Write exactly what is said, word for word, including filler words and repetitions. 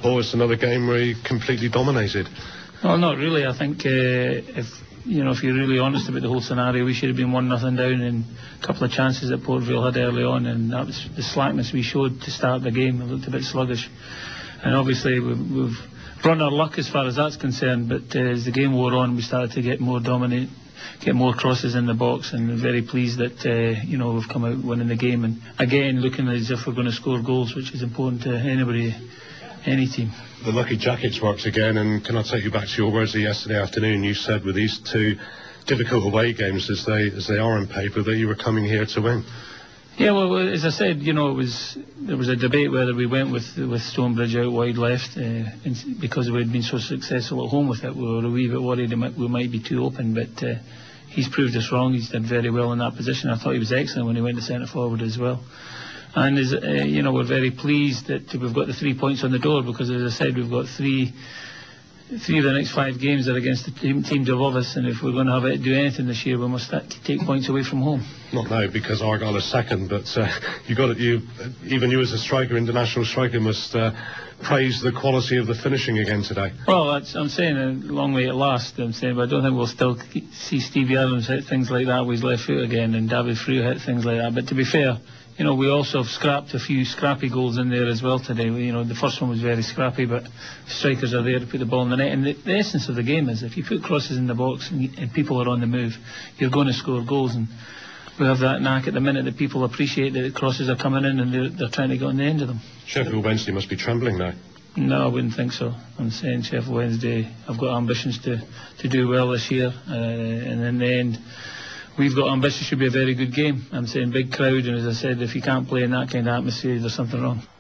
or was another game where he completely dominated? Well, not really. I think uh, if you know, if you're really honest about the whole scenario, we should have been one nothing down, and a couple of chances that Port Vale had early on, and that was the slackness we showed to start the game. It looked a bit sluggish, and obviously we've, we've run our luck as far as that's concerned. But uh, as the game wore on, we started to get more dominant, get more crosses in the box, and very pleased that uh, you know, we've come out winning the game, and again looking as if we're going to score goals, which is important to anybody, any team. The lucky jackets worked again, and can I take you back to your words of yesterday afternoon? You said with these two difficult away games as they as they are on paper that you were coming here to win. Yeah, well, as I said, you know, it was there was a debate whether we went with with Stonebridge out wide left, uh, and because we had been so successful at home with it. We were a wee bit worried we might be too open, but uh, he's proved us wrong. He's done very well in that position. I thought he was excellent when he went to centre forward as well. And as uh, you know, we're very pleased that we've got the three points on the door, because as I said, we've got three three of the next five games are against the team, teams above us, and if we're going to have it do anything this year, we must start to take points away from home. Not now, because Argyle is second, but uh, you got it. You even you as a striker, international striker, must uh, praise the quality of the finishing again today. Well, that's, I'm saying a long way at last. I'm saying, but I don't think we'll still see Stevie Adams hit things like that with his left foot again, and David Frew hit things like that. But to be fair, you know, we also have scrapped a few scrappy goals in there as well today. We, you know, the first one was very scrappy, but strikers are there to put the ball in the net. And the, the essence of the game is, if you put crosses in the box and, and people are on the move, you're going to score goals. And we have that knack at the minute that people appreciate that the crosses are coming in and they're, they're trying to get on the end of them. Sheffield Wednesday must be trembling now. No, I wouldn't think so. I'm saying Sheffield Wednesday, I've got ambitions to, to do well this year, uh, and in the end, we've got ambition. Should be a very good game. I'm saying big crowd, and as I said, if you can't play in that kind of atmosphere, there's something wrong.